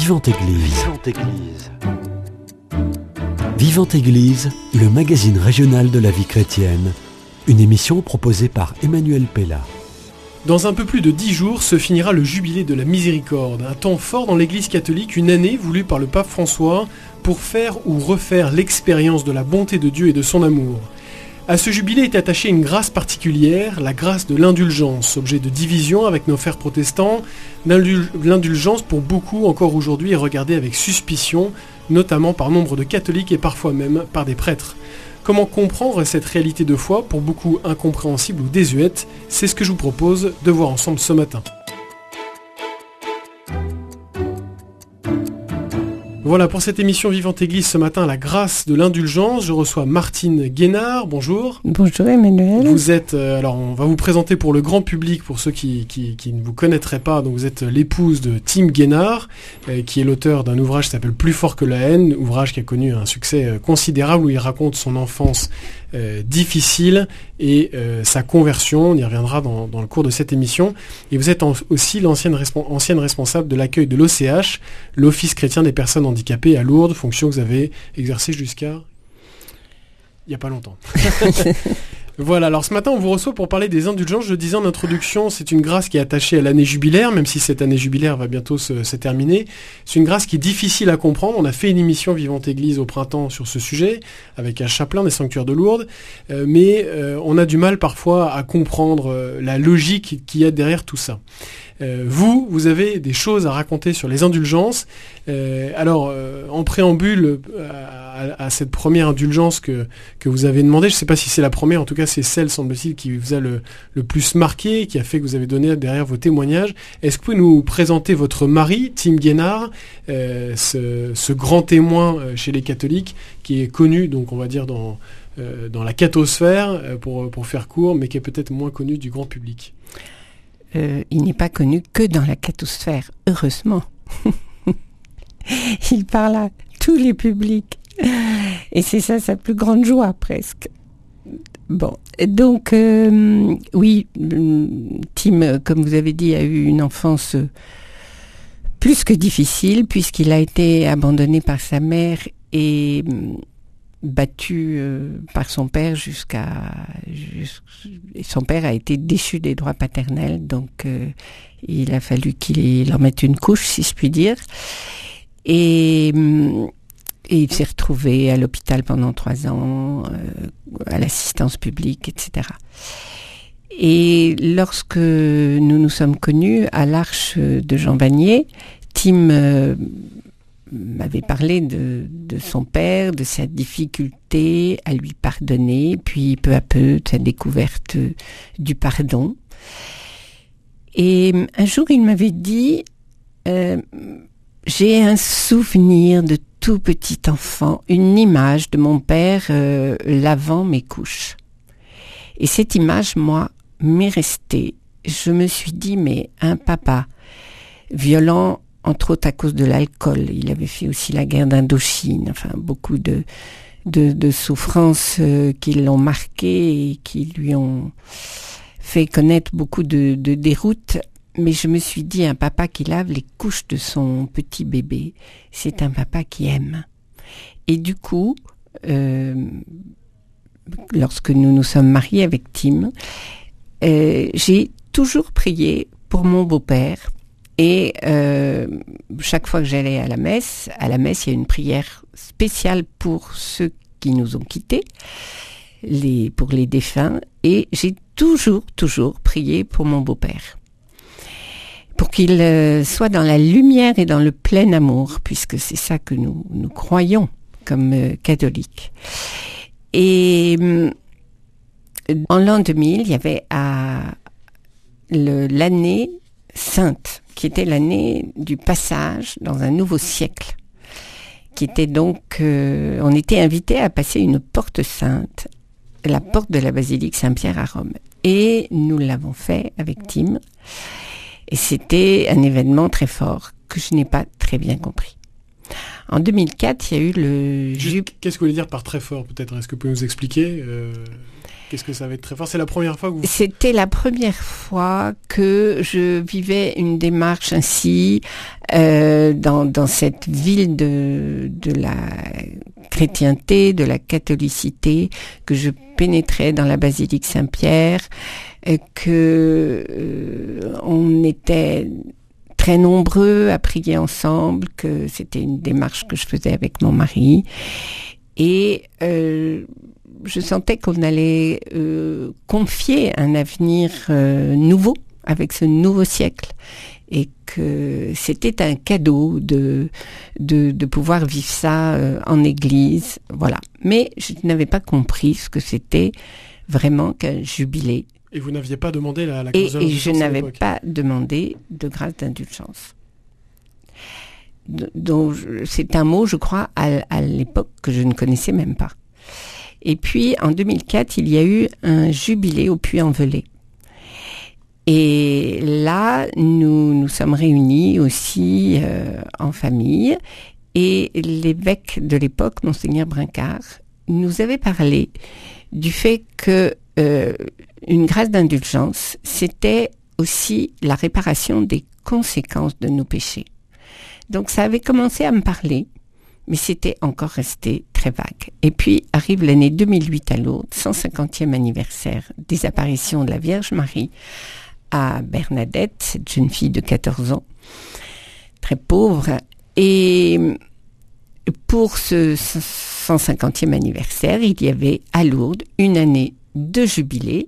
Vivante Église. Vivante Église. Vivante Église, le magazine régional de la vie chrétienne. Une émission proposée par Emmanuel Pella. Dans un peu plus de 10 jours se finira le jubilé de la miséricorde, un temps fort dans l'Église catholique, une année voulue par le pape François pour faire ou refaire l'expérience de la bonté de Dieu et de son amour. À ce jubilé est attachée une grâce particulière, la grâce de l'indulgence, objet de division avec nos frères protestants. L'indulgence, pour beaucoup encore aujourd'hui, est regardée avec suspicion, notamment par nombre de catholiques et parfois même par des prêtres. Comment comprendre cette réalité de foi, pour beaucoup incompréhensible ou désuète? C'est ce que je vous propose de voir ensemble ce matin. Voilà pour cette émission Vivante Église ce matin, la grâce de l'indulgence. Je reçois Martine Guénard, bonjour. Bonjour Emmanuel. Vous êtes, alors on va vous présenter pour le grand public, pour ceux qui ne vous connaîtraient pas. Donc vous êtes l'épouse de Tim Guénard, qui est l'auteur d'un ouvrage qui s'appelle Plus fort que la haine, ouvrage qui a connu un succès considérable où il raconte son enfance difficile et sa conversion. On y reviendra dans le cours de cette émission. Et vous êtes aussi ancienne responsable de l'accueil de l'OCH, l'Office chrétien des personnes handicapées à Lourdes, fonction que vous avez exercée jusqu'à il n'y a pas longtemps. Voilà, alors ce matin on vous reçoit pour parler des indulgences. Je le disais en introduction, c'est une grâce qui est attachée à l'année jubilaire, même si cette année jubilaire va bientôt se terminer. C'est une grâce qui est difficile à comprendre. On a fait une émission Vivante Église au printemps sur ce sujet, avec un chapelain des sanctuaires de Lourdes, mais on a du mal parfois à comprendre la logique qu'il y a derrière tout ça. Vous avez des choses à raconter sur les indulgences. En préambule à cette première indulgence que vous avez demandé, je ne sais pas si c'est la première, en tout cas c'est celle, semble-t-il, qui vous a le plus marqué, qui a fait que vous avez donné derrière vos témoignages. Est-ce que vous pouvez nous présenter votre mari, Tim Guénard, ce grand témoin chez les catholiques, qui est connu, donc on va dire dans la cathosphère, pour faire court, mais qui est peut-être moins connu du grand public? Il n'est pas connu que dans la cathosphère, heureusement. Il parle à tous les publics. Et c'est ça sa plus grande joie, presque. Bon, donc, oui, Tim, comme vous avez dit, a eu une enfance plus que difficile, puisqu'il a été abandonné par sa mère et battu par son père son père a été déchu des droits paternels, donc il a fallu qu'il en mette une couche, si je puis dire, et il s'est retrouvé à l'hôpital pendant 3 ans, à l'assistance publique, etc. Et lorsque nous nous sommes connus à l'Arche de Jean Vanier, Tim m'avait parlé de son père, de sa difficulté à lui pardonner, puis peu à peu de sa découverte du pardon. Et un jour, il m'avait dit j'ai un souvenir de tout petit enfant, une image de mon père lavant mes couches. Et cette image, moi, m'est restée. Je me suis dit, mais un papa violent, entre autres à cause de l'alcool. Il avait fait aussi la guerre d'Indochine, enfin beaucoup de souffrances qui l'ont marqué et qui lui ont fait connaître beaucoup de déroutes. Mais je me suis dit, un papa qui lave les couches de son petit bébé, c'est un papa qui aime. Et du coup, lorsque nous nous sommes mariés avec Tim, j'ai toujours prié pour mon beau-père. Et chaque fois que j'allais à la messe, il y a une prière spéciale pour ceux qui nous ont quittés, pour les défunts. Et j'ai toujours prié pour mon beau-père, pour qu'il soit dans la lumière et dans le plein amour, puisque c'est ça que nous croyons comme catholiques. Et en l'an 2000, il y avait l'année sainte, qui était l'année du passage dans un nouveau siècle, qui était donc, on était invité à passer une porte sainte, la porte de la basilique Saint-Pierre à Rome. Et nous l'avons fait avec Tim, et c'était un événement très fort que je n'ai pas très bien compris. En 2004, il y a eu le Qu'est-ce que vous voulez dire par très fort, peut-être? Est-ce que vous pouvez nous expliquer qu'est-ce que ça va être très fort? C'est la première fois que vous... C'était la première fois que je vivais une démarche ainsi dans cette ville de la chrétienté, de la catholicité, que je pénétrais dans la basilique Saint-Pierre, que on était très nombreux à prier ensemble, que c'était une démarche que je faisais avec mon mari. Et je sentais qu'on allait confier un avenir nouveau avec ce nouveau siècle. Et que c'était un cadeau de pouvoir vivre ça en église. Voilà. Mais je n'avais pas compris ce que c'était vraiment qu'un jubilé. Et vous n'aviez pas demandé la grâce d'indulgence? Et je n'avais pas demandé de grâce d'indulgence. Donc, c'est un mot, je crois, à l'époque que je ne connaissais même pas. Et puis, en 2004, il y a eu un jubilé au Puy-en-Velay. Et là, nous sommes réunis aussi en famille. Et l'évêque de l'époque, Monseigneur Brincard, nous avait parlé du fait que une grâce d'indulgence, c'était aussi la réparation des conséquences de nos péchés. Donc ça avait commencé à me parler, mais c'était encore resté très vague. Et puis arrive l'année 2008 à Lourdes, 150e anniversaire des apparitions de la Vierge Marie à Bernadette, cette jeune fille de 14 ans, très pauvre. Et pour ce 150e anniversaire, il y avait à Lourdes une année de jubilé,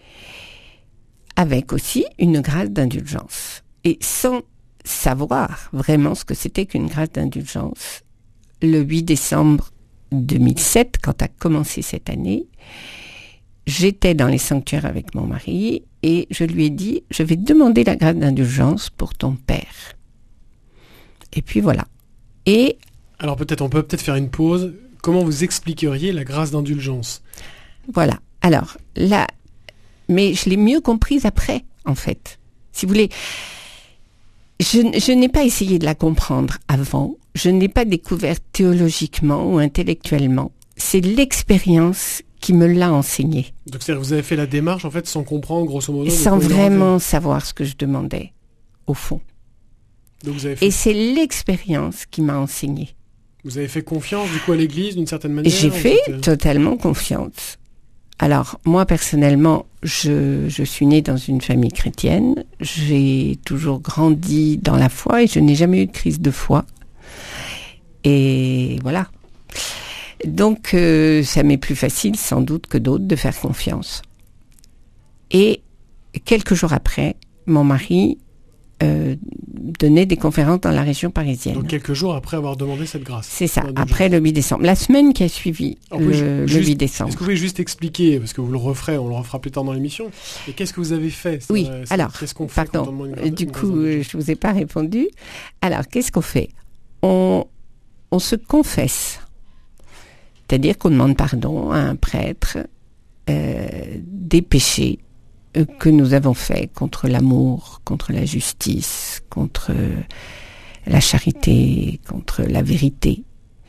avec aussi une grâce d'indulgence. Et sans savoir vraiment ce que c'était qu'une grâce d'indulgence, le 8 décembre 2007, quand a commencé cette année, j'étais dans les sanctuaires avec mon mari et je lui ai dit, je vais demander la grâce d'indulgence pour ton père. Et puis voilà. Et alors on peut faire une pause. Comment vous expliqueriez la grâce d'indulgence? Voilà. Alors là, mais je l'ai mieux comprise après, en fait. Si vous voulez, je n'ai pas essayé de la comprendre avant. Je ne l'ai pas découverte théologiquement ou intellectuellement. C'est l'expérience qui me l'a enseigné. Donc c'est-à-dire que vous avez fait la démarche, en fait, sans comprendre, grosso modo... Sans vraiment savoir ce que je demandais, au fond. Donc vous avez fait... Et c'est l'expérience qui m'a enseigné. Vous avez fait confiance, du coup, à l'Église, d'une certaine manière? J'ai fait totalement confiance. Alors, moi, personnellement, je suis née dans une famille chrétienne. J'ai toujours grandi dans la foi et je n'ai jamais eu de crise de foi. Et voilà. Donc, ça m'est plus facile, sans doute, que d'autres, de faire confiance. Et quelques jours après, mon mari donnait des conférences dans la région parisienne. Donc quelques jours après avoir demandé cette grâce. C'est ça, après le 8 décembre. La semaine qui a suivi le 8 décembre. Est-ce que vous pouvez juste expliquer, parce que vous le referez, on le refera plus tard dans l'émission, et qu'est-ce que vous avez fait? Oui, alors, qu'est-ce qu'on fait pardon, du coup, je vous ai pas répondu. Alors, qu'est-ce qu'on fait? On se confesse. C'est-à-dire qu'on demande pardon à un prêtre des péchés que nous avons faits contre l'amour, contre la justice, contre la charité, contre la vérité.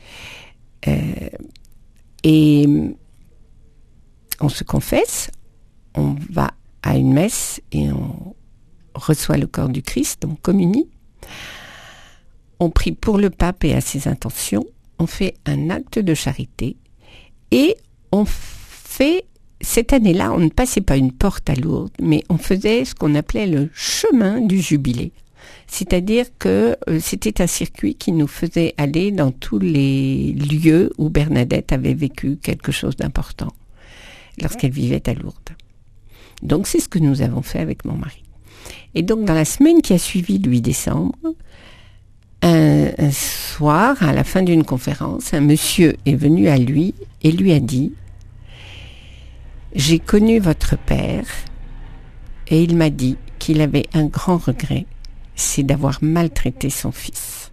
Et on se confesse, on va à une messe et on reçoit le corps du Christ, on communie. On prie pour le pape et à ses intentions, on fait un acte de charité et on fait... Cette année-là, on ne passait pas une porte à Lourdes, mais on faisait ce qu'on appelait le chemin du jubilé. C'est-à-dire que c'était un circuit qui nous faisait aller dans tous les lieux où Bernadette avait vécu quelque chose d'important lorsqu'elle vivait à Lourdes. Donc c'est ce que nous avons fait avec mon mari. Et donc dans la semaine qui a suivi le 8 décembre, un soir, à la fin d'une conférence, un monsieur est venu à lui et lui a dit: j'ai connu votre père et il m'a dit qu'il avait un grand regret, c'est d'avoir maltraité son fils.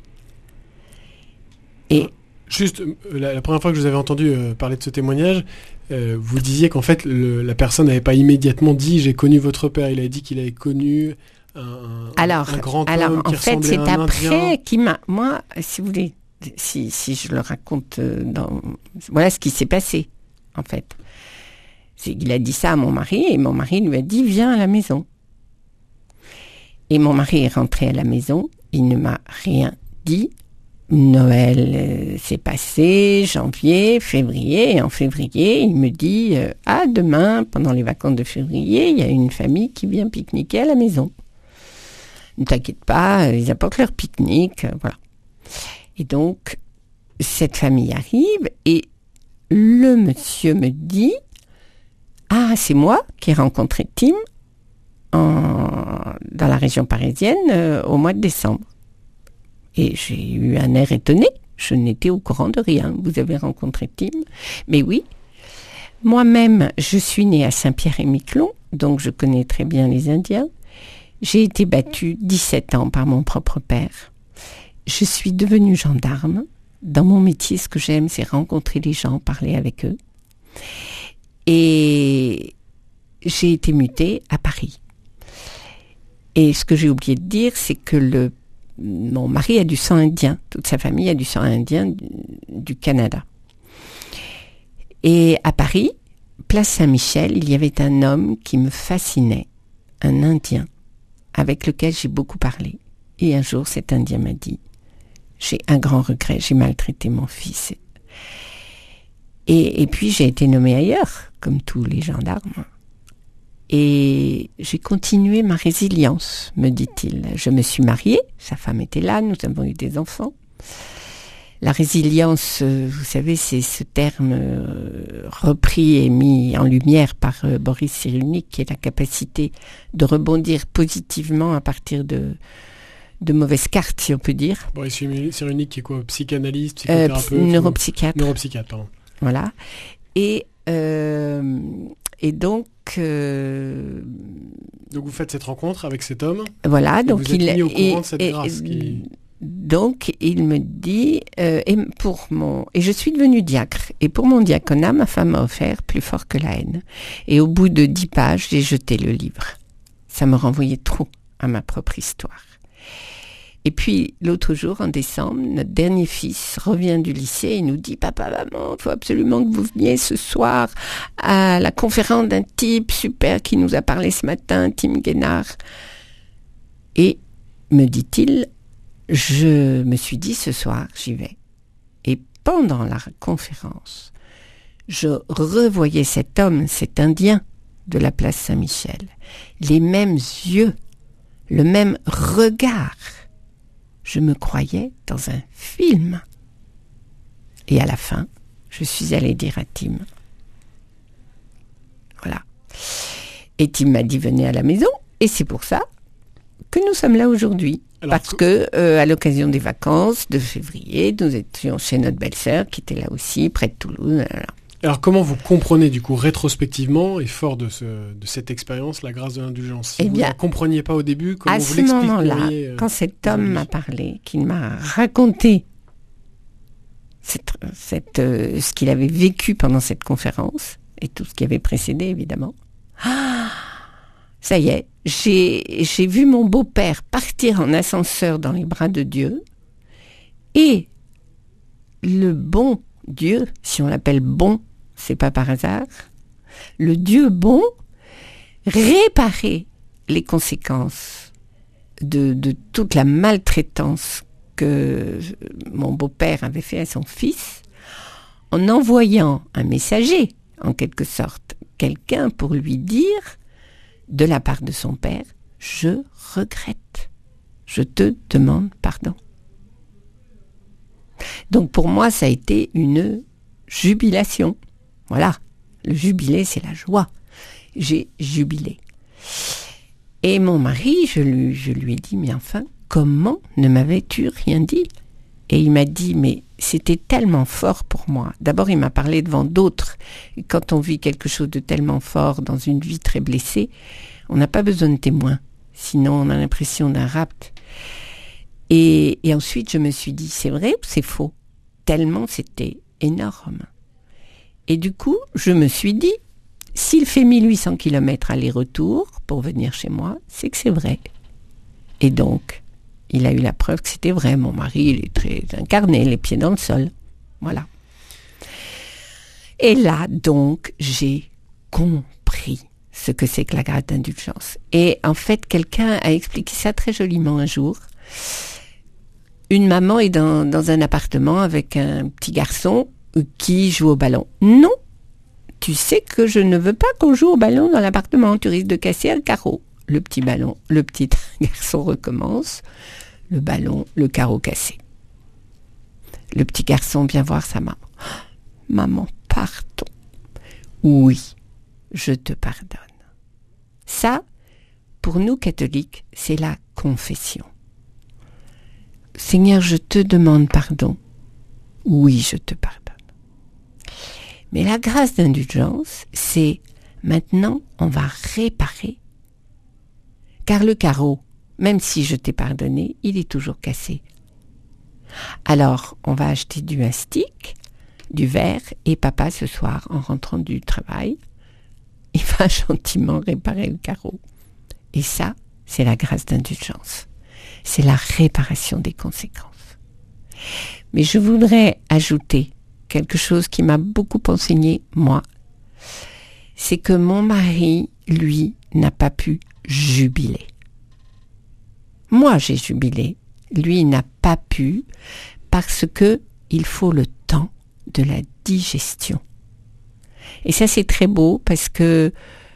Et juste, la première fois que je vous avais entendu parler de ce témoignage, vous disiez qu'en fait, la personne n'avait pas immédiatement dit « j'ai connu votre père », il a dit qu'il avait connu un grand homme qui ressemblait à un Indien. Alors, en fait, c'est après qui m'a... Moi, si vous voulez, si je le raconte voilà ce qui s'est passé, en fait. Il a dit ça à mon mari, et mon mari lui a dit « Viens à la maison ». Et mon mari est rentré à la maison, il ne m'a rien dit. Noël s'est passé, janvier, février, et en février, il me dit « Ah, demain, pendant les vacances de février, il y a une famille qui vient pique-niquer à la maison. Ne t'inquiète pas, ils apportent leur pique-nique, voilà. » Et donc, cette famille arrive, et le monsieur me dit « Ah, c'est moi qui ai rencontré Tim dans la région parisienne au mois de décembre. » Et j'ai eu un air étonné. Je n'étais au courant de rien. Vous avez rencontré Tim? Mais oui. Moi-même, je suis née à Saint-Pierre-et-Miquelon, donc je connais très bien les Indiens. J'ai été battue 17 ans par mon propre père. Je suis devenue gendarme. Dans mon métier, ce que j'aime, c'est rencontrer les gens, parler avec eux. Et j'ai été mutée à Paris. Et ce que j'ai oublié de dire, c'est que mon mari a du sang indien. Toute sa famille a du sang indien du Canada. Et à Paris, place Saint-Michel, il y avait un homme qui me fascinait, un Indien, avec lequel j'ai beaucoup parlé. Et un jour, cet Indien m'a dit « J'ai un grand regret, j'ai maltraité mon fils. » Et puis j'ai été nommée ailleurs, comme tous les gendarmes. Et j'ai continué ma résilience, me dit-il. Je me suis mariée, sa femme était là, nous avons eu des enfants. La résilience, vous savez, c'est ce terme repris et mis en lumière par Boris Cyrulnik, qui est la capacité de rebondir positivement à partir de mauvaises cartes, si on peut dire. Boris Cyrulnik, qui est quoi? Psychanalyste, psychothérapeute? Neuropsychiatre. Neuropsychiatre, pardon. Voilà. Et donc... Donc vous faites cette rencontre avec cet homme. Voilà, donc vous êtes mis au courant de cette grâce. Donc il me dit et je suis devenue diacre, et pour mon diaconat, ma femme m'a offert Plus fort que la haine. Et au bout de 10 pages, j'ai jeté le livre. Ça me renvoyait trop à ma propre histoire. Et puis, l'autre jour, en décembre, notre dernier fils revient du lycée et nous dit « Papa, maman, il faut absolument que vous veniez ce soir à la conférence d'un type super qui nous a parlé ce matin, Tim Guénard. » Et, me dit-il, je me suis dit « Ce soir, j'y vais. » Et pendant la conférence, je revoyais cet homme, cet Indien de la place Saint-Michel, les mêmes yeux, le même regard. Je me croyais dans un film. Et à la fin, je suis allée dire à Tim. Voilà. Et Tim m'a dit, venez à la maison. Et c'est pour ça que nous sommes là aujourd'hui. Parce que, à l'occasion des vacances de février, nous étions chez notre belle-sœur, qui était là aussi, près de Toulouse. Voilà. Alors, comment vous comprenez, du coup, rétrospectivement, et fort de cette expérience, la grâce de l'indulgence? Si vous ne la compreniez pas au début, comment vous l'expliqueriez? À ce moment-là, quand cet homme m'a parlé, qu'il m'a raconté ce qu'il avait vécu pendant cette conférence, et tout ce qui avait précédé, évidemment, ça y est, j'ai vu mon beau-père partir en ascenseur dans les bras de Dieu, et le bon Dieu, si on l'appelle bon, c'est pas par hasard, le Dieu bon réparer les conséquences de toute la maltraitance que mon beau-père avait fait à son fils, en envoyant un messager, en quelque sorte, quelqu'un pour lui dire, de la part de son père, « Je regrette, je te demande pardon ». Donc pour moi, ça a été une jubilation. Voilà, le jubilé, c'est la joie. J'ai jubilé. Et mon mari, je lui ai dit, mais enfin, comment ne m'avais-tu rien dit? Et il m'a dit, mais c'était tellement fort pour moi. D'abord, il m'a parlé devant d'autres. Et quand on vit quelque chose de tellement fort dans une vie très blessée, on n'a pas besoin de témoins. Sinon, on a l'impression d'un rapt. Et ensuite, je me suis dit, c'est vrai ou c'est faux? Tellement c'était énorme. Et du coup, je me suis dit, s'il fait 1800 km aller-retour pour venir chez moi, c'est que c'est vrai. Et donc, il a eu la preuve que c'était vrai. Mon mari, il est très incarné, les pieds dans le sol. Voilà. Et là, donc, j'ai compris ce que c'est que la grâce d'indulgence. Et en fait, quelqu'un a expliqué ça très joliment un jour. Une maman est dans un appartement avec un petit garçon qui joue au ballon. Non, tu sais que je ne veux pas qu'on joue au ballon dans l'appartement. Tu risques de casser un carreau. Le petit garçon recommence. Le ballon, le carreau cassé. Le petit garçon vient voir sa maman. Maman, pardon. Oui, je te pardonne. Ça, pour nous catholiques, c'est la confession. Seigneur, je te demande pardon. Oui, je te pardonne. Mais la grâce d'indulgence, c'est maintenant, on va réparer. Car le carreau, même si je t'ai pardonné, il est toujours cassé. Alors, on va acheter du mastic, du verre, et papa, ce soir, en rentrant du travail, il va gentiment réparer le carreau. Et ça, c'est la grâce d'indulgence. C'est la réparation des conséquences. Mais je voudrais ajouter quelque chose qui m'a beaucoup enseigné, moi. C'est que mon mari, lui, n'a pas pu jubiler. Moi, j'ai jubilé. Lui, il n'a pas pu parce que il faut le temps de la digestion. Et ça, c'est très beau parce que,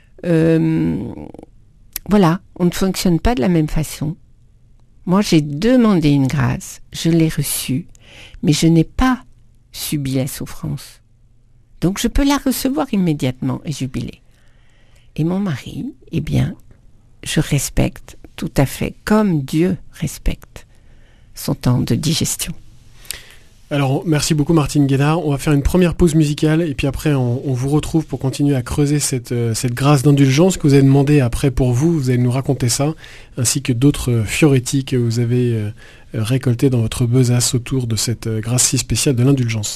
voilà, on ne fonctionne pas de la même façon. Moi, j'ai demandé une grâce, je l'ai reçue, mais je n'ai pas subi la souffrance. Donc, je peux la recevoir immédiatement et jubiler. Et mon mari, eh bien, je respecte tout à fait, comme Dieu respecte son temps de digestion. Alors, merci beaucoup Martine Guénard. On va faire une première pause musicale et puis après on vous retrouve pour continuer à creuser cette grâce d'indulgence que vous avez demandé après pour vous. Vous allez nous raconter ça, ainsi que d'autres fioretti que vous avez récoltés dans votre besace autour de cette grâce si spéciale de l'indulgence.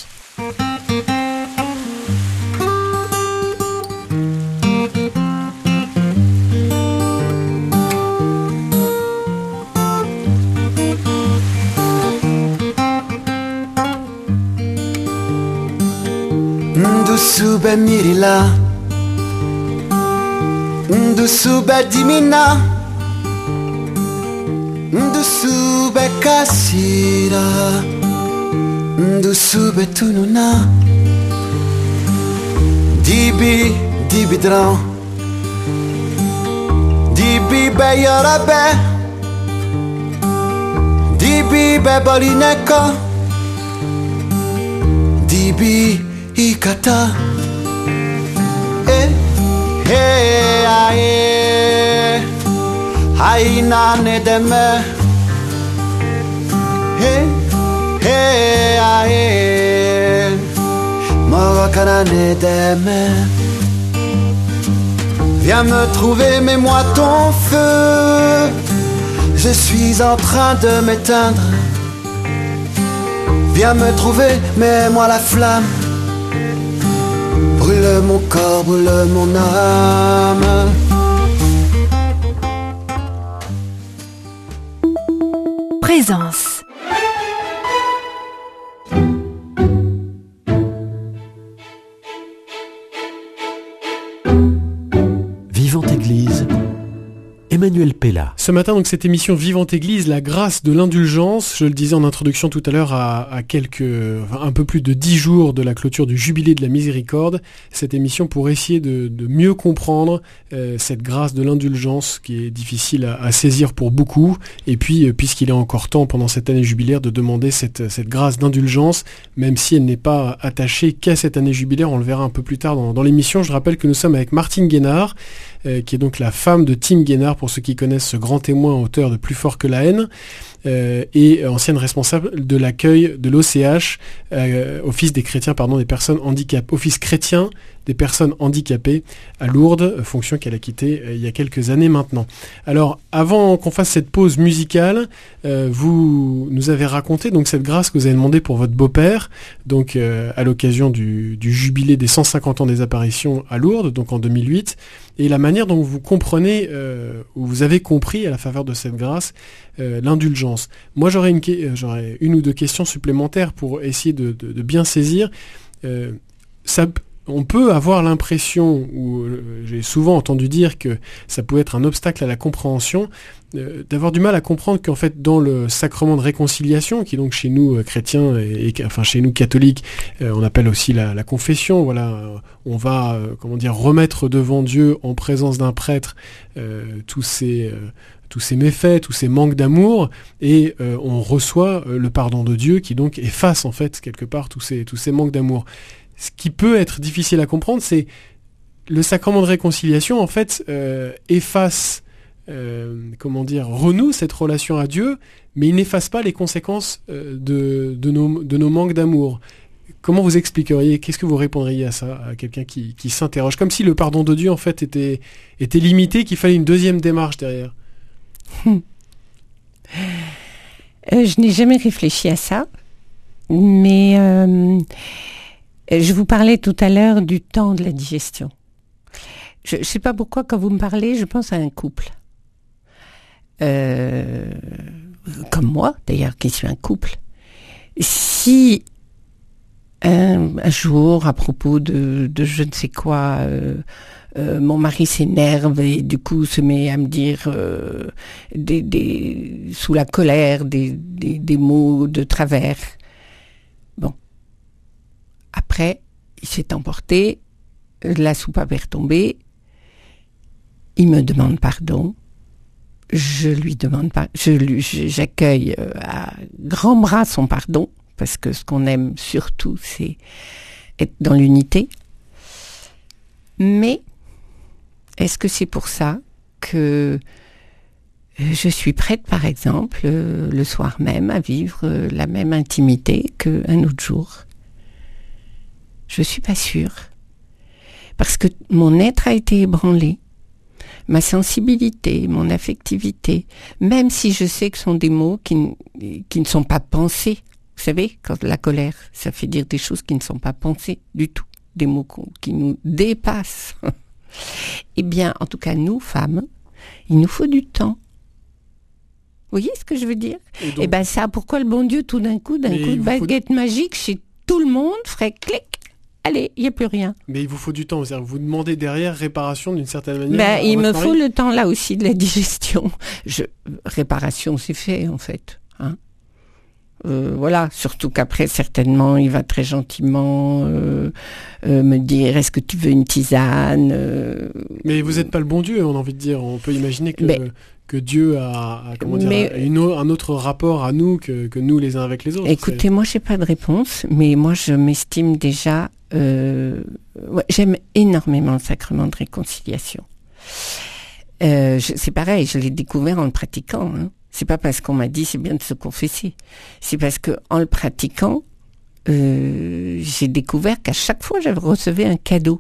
Ndusube mirila, ndusube dimina, ndusube kasira, ndusube tununa, dibi dibidran, dibi beyorabe, dibi bebolineko, dibi ikata, ae, haina nedeme, ae, morakana nedeme. Viens me trouver, mets-moi ton feu, je suis en train de m'éteindre. Viens me trouver, mets-moi la flamme. Brûle mon corps, brûle mon âme. Présence. Vivante Église, Emmanuel Pella. Ce matin, donc, cette émission Vivante Église, la grâce de l'indulgence, je le disais en introduction tout à l'heure, un peu plus de 10 jours de la clôture du Jubilé de la Miséricorde, cette émission pour essayer de mieux comprendre cette grâce de l'indulgence qui est difficile à saisir pour beaucoup, et puis puisqu'il est encore temps pendant cette année jubilaire de demander cette grâce d'indulgence, même si elle n'est pas attachée qu'à cette année jubilaire, on le verra un peu plus tard dans l'émission. Je rappelle que nous sommes avec Martine Guénard, qui est donc la femme de Tim Guénard, pour ceux qui connaissent ce grand témoin, auteur de Plus fort que la haine, et ancienne responsable de l'accueil de l'OCH, Office des chrétiens, des personnes handicapées, Office chrétien des personnes handicapées à Lourdes, fonction qu'elle a quittée il y a quelques années maintenant. Alors, avant qu'on fasse cette pause musicale, vous nous avez raconté donc cette grâce que vous avez demandée pour votre beau-père, donc à l'occasion du jubilé des 150 ans des apparitions à Lourdes, donc en 2008, et la manière dont vous comprenez, ou vous avez compris à la faveur de cette grâce, l'indulgence. Moi, j'aurais une ou deux questions supplémentaires pour essayer de bien saisir. On peut avoir l'impression, ou j'ai souvent entendu dire que ça pouvait être un obstacle à la compréhension, d'avoir du mal à comprendre qu'en fait dans le sacrement de réconciliation, qui donc chez nous chrétiens et enfin chez nous catholiques, on appelle aussi la confession, voilà, on va remettre devant Dieu en présence d'un prêtre tous ces méfaits, tous ces manques d'amour, et on reçoit le pardon de Dieu qui donc efface en fait quelque part tous ces manques d'amour. Ce qui peut être difficile à comprendre, c'est le sacrement de réconciliation, en fait, efface, renoue cette relation à Dieu, mais il n'efface pas les conséquences de nos manques d'amour. Comment vous expliqueriez, qu'est-ce que vous répondriez à ça, à quelqu'un qui s'interroge, comme si le pardon de Dieu, en fait, était limité, qu'il fallait une deuxième démarche derrière? Je n'ai jamais réfléchi à ça, mais... je vous parlais tout à l'heure du temps de la digestion. Je ne sais pas pourquoi, quand vous me parlez, je pense à un couple. Comme moi, d'ailleurs, qui suis un couple. Si un jour, à propos de je ne sais quoi, mon mari s'énerve et du coup se met à me dire sous la colère des mots de travers. Bon. Après, il s'est emporté, la soupape est retombée, il me demande pardon, je lui demande pas, j'accueille à grands bras son pardon, parce que ce qu'on aime surtout, c'est être dans l'unité. Mais, est-ce que c'est pour ça que je suis prête, par exemple, le soir même, à vivre la même intimité qu'un autre jour ? Je suis pas sûre. Parce que mon être a été ébranlé. Ma sensibilité, mon affectivité, même si je sais que ce sont des mots qui ne sont pas pensés. Vous savez, quand la colère, ça fait dire des choses qui ne sont pas pensées du tout. Des mots qui nous dépassent. Eh bien, en tout cas, nous, femmes, il nous faut du temps. Vous voyez ce que je veux dire ? Eh bien, ça, pourquoi le bon Dieu, tout d'un coup de baguette magique, chez tout le monde, ferait clic. Allez, il n'y a plus rien. Mais il vous faut du temps, c'est-à-dire que vous demandez derrière réparation d'une certaine manière. Il me faut le temps là aussi de la digestion. Réparation, c'est fait en fait. Hein, voilà, surtout qu'après certainement il va très gentiment me dire est-ce que tu veux une tisane Mais vous n'êtes pas le bon Dieu, on a envie de dire. On peut imaginer que Dieu a un autre rapport à nous que nous les uns avec les autres. Écoutez, moi j'ai pas de réponse, mais moi je m'estime déjà j'aime énormément le sacrement de réconciliation. C'est pareil, je l'ai découvert en le pratiquant. Hein. C'est pas parce qu'on m'a dit c'est bien de se confesser. C'est parce que en le pratiquant, j'ai découvert qu'à chaque fois je recevais un cadeau.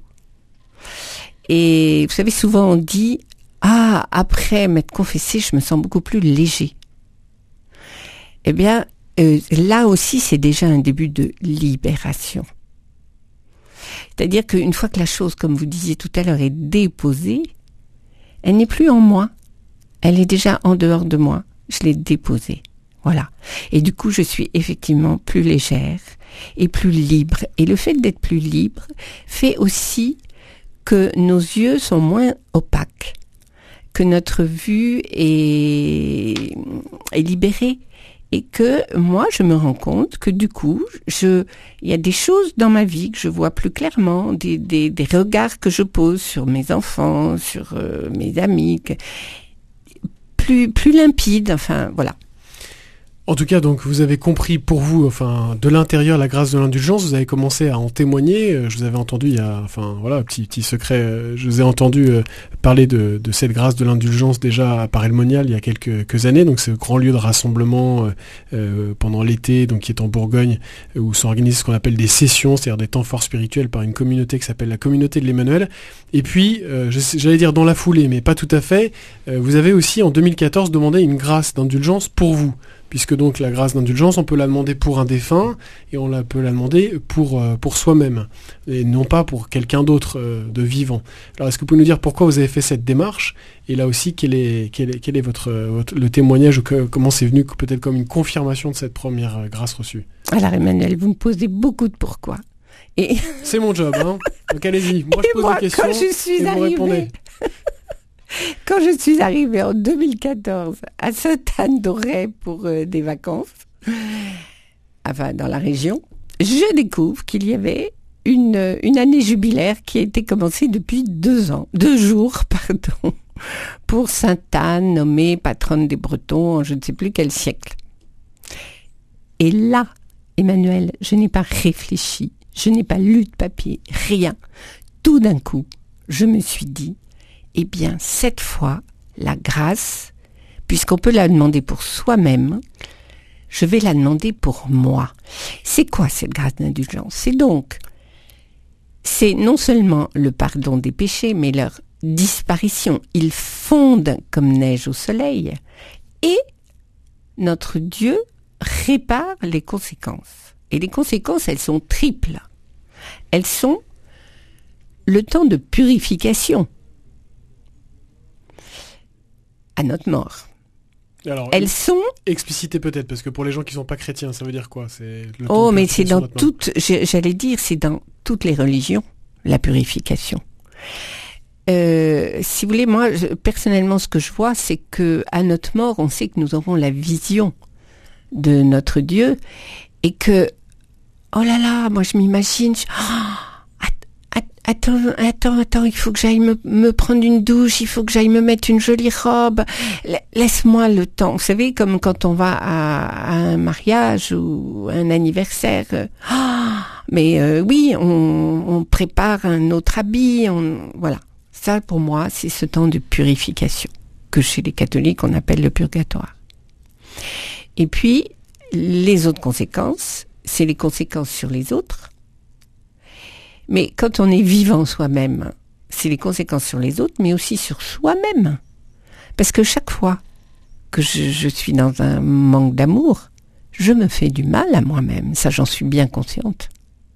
Et vous savez, souvent on dit après m'être confessé, je me sens beaucoup plus léger. Eh bien, là aussi, c'est déjà un début de libération. C'est-à-dire qu'une fois que la chose, comme vous disiez tout à l'heure, est déposée, elle n'est plus en moi. Elle est déjà en dehors de moi. Je l'ai déposée. Voilà. Et du coup, je suis effectivement plus légère et plus libre. Et le fait d'être plus libre fait aussi que nos yeux sont moins opaques, que notre vue est libérée. Et que moi, je me rends compte que du coup, il y a des choses dans ma vie que je vois plus clairement, des regards que je pose sur mes enfants, sur mes amis, plus limpides, enfin voilà. En tout cas, donc, vous avez compris pour vous, enfin, de l'intérieur, la grâce de l'indulgence. Vous avez commencé à en témoigner. Je vous avais entendu petit secret. Je vous ai entendu parler de cette grâce de l'indulgence déjà à Paray-le-Monial il y a quelques années. Donc, ce grand lieu de rassemblement pendant l'été, donc qui est en Bourgogne, où s'organisent ce qu'on appelle des sessions, c'est-à-dire des temps forts spirituels par une communauté qui s'appelle la communauté de l'Emmanuel. Et puis, j'allais dire dans la foulée, mais pas tout à fait. Vous avez aussi en 2014 demandé une grâce d'indulgence pour vous. puisque donc la grâce d'indulgence, on peut la demander pour un défunt, et peut la demander pour soi-même, et non pas pour quelqu'un d'autre de vivant. Alors est-ce que vous pouvez nous dire pourquoi vous avez fait cette démarche, et là aussi quel est le témoignage, ou comment c'est venu peut-être comme une confirmation de cette première grâce reçue? Alors Emmanuel, vous me posez beaucoup de pourquoi. Et c'est mon job, hein. Donc allez-y, moi je pose des questions et vous répondez. Quand je suis arrivée en 2014 à Sainte-Anne-d'Auray pour des vacances, enfin dans la région, je découvre qu'il y avait une année jubilaire qui a été commencée depuis 2 jours, pour Sainte-Anne, nommée patronne des Bretons en je ne sais plus quel siècle. Et là, Emmanuel, je n'ai pas réfléchi, je n'ai pas lu de papier, rien. Tout d'un coup, je me suis dit, eh bien, cette fois, la grâce, puisqu'on peut la demander pour soi-même, je vais la demander pour moi. C'est quoi cette grâce d'indulgence? C'est non seulement le pardon des péchés, mais leur disparition. Ils fondent comme neige au soleil. Et notre Dieu répare les conséquences. Et les conséquences, elles sont triples. Elles sont le temps de purification à notre mort. Alors, elles sont... Explicitez peut-être, parce que pour les gens qui ne sont pas chrétiens, ça veut dire quoi? Mais c'est dans toutes... J'allais dire, c'est dans toutes les religions, la purification. Si vous voulez, moi, personnellement, ce que je vois, c'est que à notre mort, on sait que nous aurons la vision de notre Dieu, et que, oh là là, moi je m'imagine... Attends, il faut que j'aille me prendre une douche, il faut que j'aille me mettre une jolie robe. Laisse-moi le temps. Vous savez, comme quand on va à un mariage ou un anniversaire. Oui, on prépare un autre habit. Voilà. Ça, pour moi, c'est ce temps de purification que chez les catholiques, on appelle le purgatoire. Et puis, les autres conséquences, c'est les conséquences sur les autres. Mais quand on est vivant soi-même, c'est les conséquences sur les autres, mais aussi sur soi-même. Parce que chaque fois que je suis dans un manque d'amour, je me fais du mal à moi-même. Ça, j'en suis bien consciente.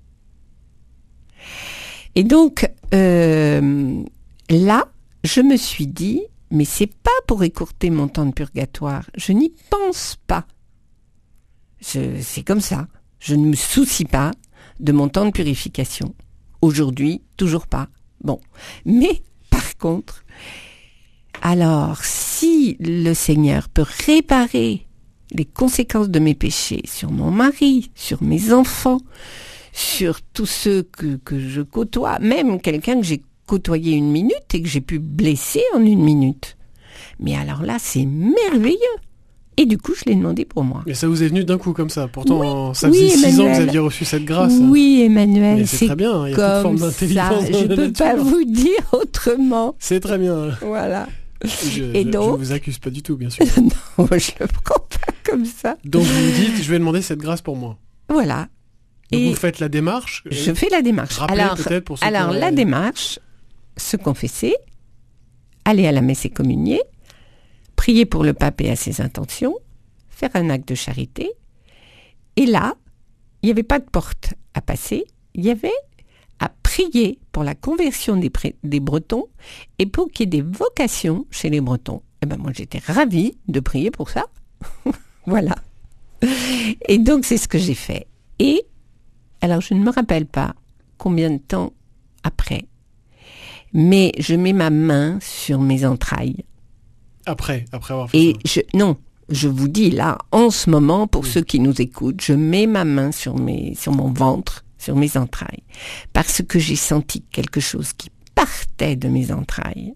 Et donc, là, je me suis dit, mais c'est pas pour écourter mon temps de purgatoire. Je n'y pense pas. C'est comme ça. Je ne me soucie pas de mon temps de purification. Aujourd'hui, toujours pas. Bon. Mais, par contre, alors, si le Seigneur peut réparer les conséquences de mes péchés sur mon mari, sur mes enfants, sur tous ceux que je côtoie, même quelqu'un que j'ai côtoyé 1 minute et que j'ai pu blesser en 1 minute. Mais alors là, c'est merveilleux. Et du coup, je l'ai demandé pour moi. Mais ça vous est venu d'un coup comme ça. Pourtant, ça faisait 6 ans que vous aviez reçu cette grâce. Oui, Emmanuel, mais c'est très bien. Il y a toute forme d'intelligence dans la nature. Je ne peux pas vous dire autrement. C'est très bien. Voilà. Je vous accuse pas du tout, bien sûr. Non, je le prends pas comme ça. Donc vous vous dites, je vais demander cette grâce pour moi. Voilà. Donc vous faites la démarche. Je fais la démarche. Peut-être pour ceux la démarche, se confesser, aller à la messe et communier, prier pour le pape et à ses intentions, faire un acte de charité. Et là, il n'y avait pas de porte à passer, il y avait à prier pour la conversion des Bretons et pour qu'il y ait des vocations chez les Bretons. Et ben moi, j'étais ravie de prier pour ça. Voilà. Et donc, c'est ce que j'ai fait. Et, alors, je ne me rappelle pas combien de temps après, mais je mets ma main sur mes entrailles. Après avoir fait ça. Je vous dis là, en ce moment, pour ceux qui nous écoutent, je mets ma main sur mon ventre, sur mes entrailles, parce que j'ai senti quelque chose qui partait de mes entrailles,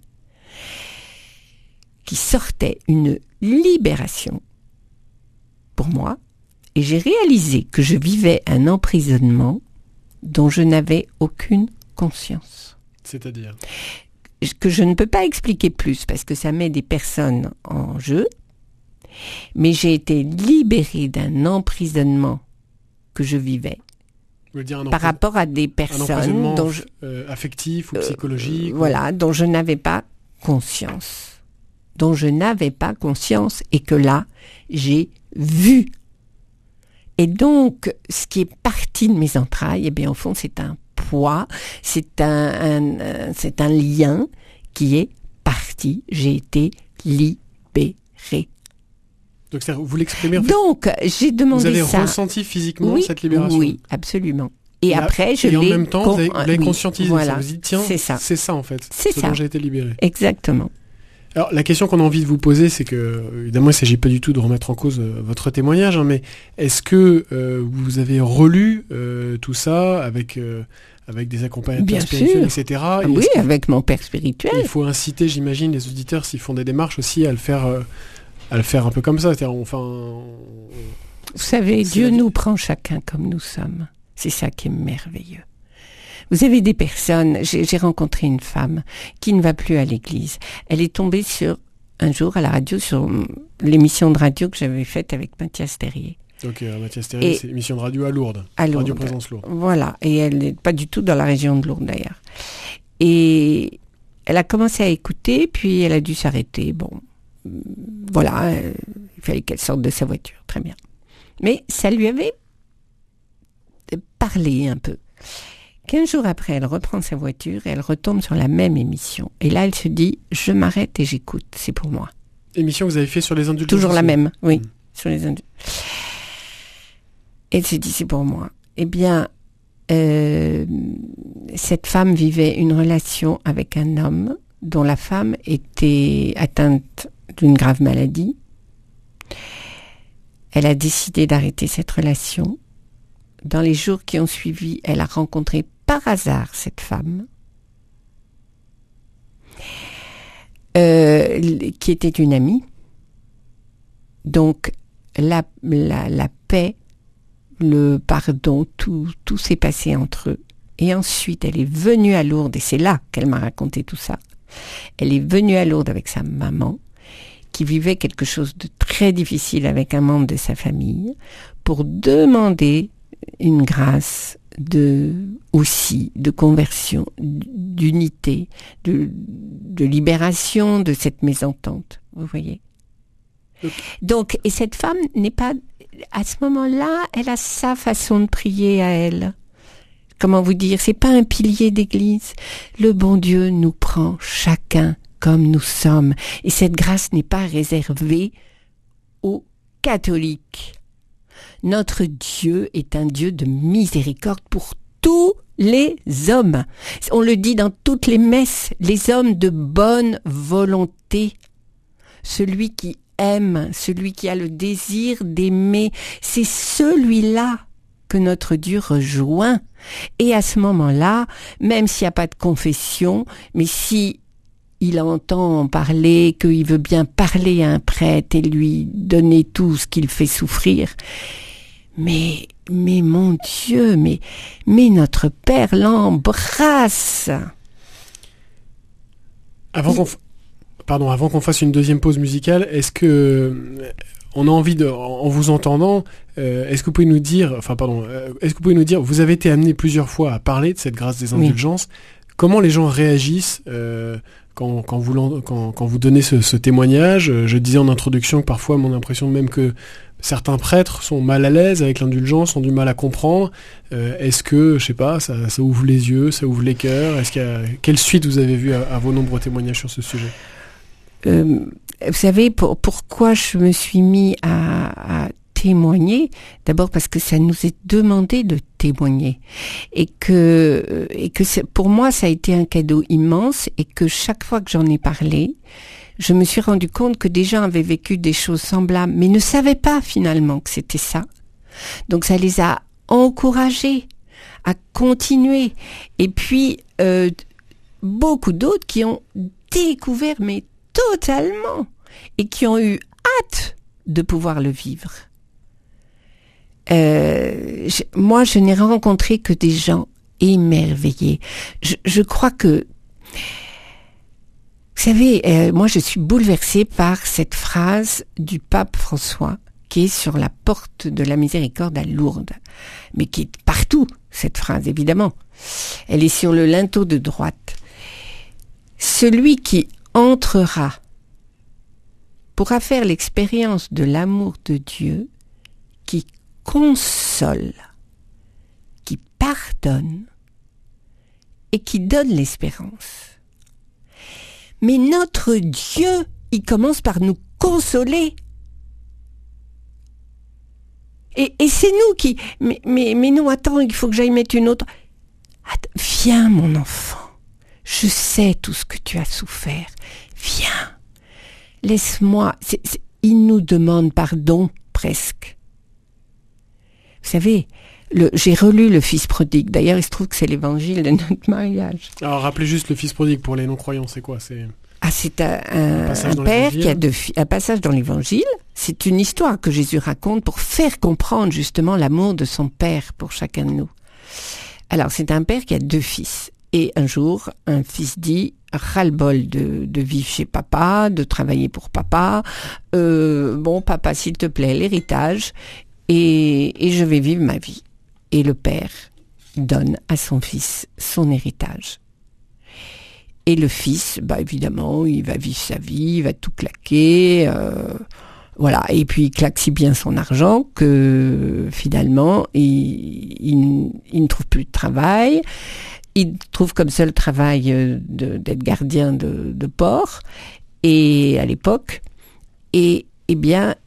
qui sortait, une libération pour moi, et j'ai réalisé que je vivais un emprisonnement dont je n'avais aucune conscience. C'est-à-dire ? Que je ne peux pas expliquer plus parce que ça met des personnes en jeu, mais j'ai été libérée d'un emprisonnement que je vivais par rapport à des personnes dont affectif ou psychologique, voilà, dont je n'avais pas conscience, et que là j'ai vu. Et donc, ce qui est parti de mes entrailles, eh bien, au fond, c'est un poids, c'est un lien qui est parti. J'ai été libérée. Donc, vous l'exprimez en fait. Donc, j'ai demandé ça. Vous avez ressenti physiquement cette libération? Oui, absolument. Et après, je l'ai... Et en même temps, vous l'avez conscientisé. Voilà. Ça vous dit, tiens, c'est ça en fait. C'est ça. Dont j'ai été libéré. Exactement. Alors, la question qu'on a envie de vous poser, c'est que, évidemment, il ne s'agit pas du tout de remettre en cause votre témoignage, mais est-ce que vous avez relu tout ça avec des accompagnateurs spirituels, etc. Oui, avec mon père spirituel. Il faut inciter, j'imagine, les auditeurs, s'ils font des démarches aussi, à le faire un peu comme ça. Vous savez, Dieu nous prend chacun comme nous sommes. C'est ça qui est merveilleux. Vous avez des personnes, j'ai rencontré une femme qui ne va plus à l'église. Elle est tombée un jour à la radio, sur l'émission de radio que j'avais faite avec Mathias Terrier. Donc Mathias Terrier, c'est l'émission de radio à Lourdes. Radio Présence Lourdes. Voilà, et elle n'est pas du tout dans la région de Lourdes d'ailleurs. Et elle a commencé à écouter, puis elle a dû s'arrêter. Bon, voilà, il fallait qu'elle sorte de sa voiture, très bien. Mais ça lui avait parlé un peu. 15 jours après, elle reprend sa voiture et elle retombe sur la même émission. Et là, elle se dit, je m'arrête et j'écoute, c'est pour moi. Émission que vous avez fait sur les indulgences? Toujours la même, oui, sur les indulgences. Elle s'est dit, c'est pour moi. Eh bien, cette femme vivait une relation avec un homme dont la femme était atteinte d'une grave maladie. Elle a décidé d'arrêter cette relation. Dans les jours qui ont suivi, elle a rencontré par hasard cette femme qui était une amie. Donc la paix, le pardon, tout s'est passé entre eux. Et ensuite, elle est venue à Lourdes, et c'est là qu'elle m'a raconté tout ça. Elle est venue à Lourdes avec sa maman, qui vivait quelque chose de très difficile avec un membre de sa famille, pour demander une grâce aussi de conversion, d'unité, de libération de cette mésentente, vous voyez. Donc, et cette femme n'est pas, à ce moment-là, elle a sa façon de prier à elle. Comment vous dire, c'est pas un pilier d'église. Le bon Dieu nous prend chacun comme nous sommes. Et cette grâce n'est pas réservée aux catholiques. Notre Dieu est un Dieu de miséricorde pour tous les hommes. On le dit dans toutes les messes, les hommes de bonne volonté. Celui qui aime, celui qui a le désir d'aimer, c'est celui-là que notre Dieu rejoint. Et à ce moment-là, même s'il n'y a pas de confession, mais si il entend parler, qu'il veut bien parler à un prêtre et lui donner tout ce qu'il fait souffrir, mais mon Dieu, mais notre Père l'embrasse. Avant qu'on fasse une deuxième pause musicale, est-ce que on a envie en vous entendant, est-ce que vous pouvez nous dire, vous avez été amené plusieurs fois à parler de cette grâce des indulgences. Comment les gens réagissent quand vous donnez ce témoignage? Je disais en introduction que parfois, mon impression même que certains prêtres sont mal à l'aise avec l'indulgence, ont du mal à comprendre. Est-ce que, je sais pas, ça ouvre les yeux, ça ouvre les cœurs? Quelle suite vous avez vu à vos nombreux témoignages sur ce sujet? Vous savez, pourquoi je me suis mis à témoigner? D'abord parce que ça nous est demandé de témoigner. Et que pour moi, ça a été un cadeau immense, et que chaque fois que j'en ai parlé, je me suis rendu compte que des gens avaient vécu des choses semblables, mais ne savaient pas finalement que c'était ça. Donc ça les a encouragés à continuer. Et puis, beaucoup d'autres qui ont découvert, mais totalement, et qui ont eu hâte de pouvoir le vivre. Moi, je n'ai rencontré que des gens émerveillés. Je crois que, vous savez, moi je suis bouleversée par cette phrase du pape François qui est sur la porte de la miséricorde à Lourdes, mais qui est partout, cette phrase évidemment. Elle est sur le linteau de droite. Celui qui entrera pourra faire l'expérience de l'amour de Dieu qui console, qui pardonne et qui donne l'espérance. Mais notre Dieu, il commence par nous consoler. Et c'est nous qui... Mais non, attends, il faut que j'aille mettre une autre... Viens, mon enfant. Je sais tout ce que tu as souffert. Viens. Laisse-moi. Il nous demande pardon, presque. Vous savez, j'ai relu Le Fils prodigue. D'ailleurs, il se trouve que c'est l'évangile de notre mariage. Alors, rappelez juste Le Fils prodigue pour les non-croyants, c'est quoi? C'est un père qui a un passage dans l'évangile. C'est une histoire que Jésus raconte pour faire comprendre justement l'amour de son père pour chacun de nous. Alors, c'est un père qui a 2 fils. Et un jour, un fils dit, ras-le-bol de vivre chez papa, de travailler pour papa. Bon, papa, s'il te plaît, l'héritage. Et je vais vivre ma vie. Et le père donne à son fils son héritage. Et le fils, évidemment, il va vivre sa vie, il va tout claquer, voilà. Et puis il claque si bien son argent que finalement, il ne trouve plus de travail. Il trouve comme seul travail d'être gardien de port. Et à l'époque, et bien,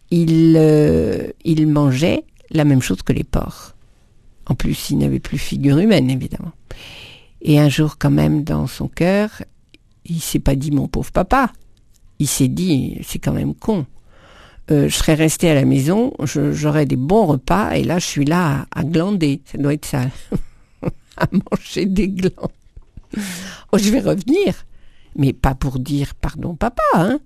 il mangeait la même chose que les porcs. En plus, il n'avait plus figure humaine, évidemment. Et un jour, quand même, dans son cœur, il s'est pas dit « mon pauvre papa ». Il s'est dit « c'est quand même con. Je serais resté à la maison, j'aurais des bons repas, et là, je suis là à glander. Ça doit être ça, à manger des glands. Oh, je vais revenir. Mais pas pour dire « pardon, papa », hein.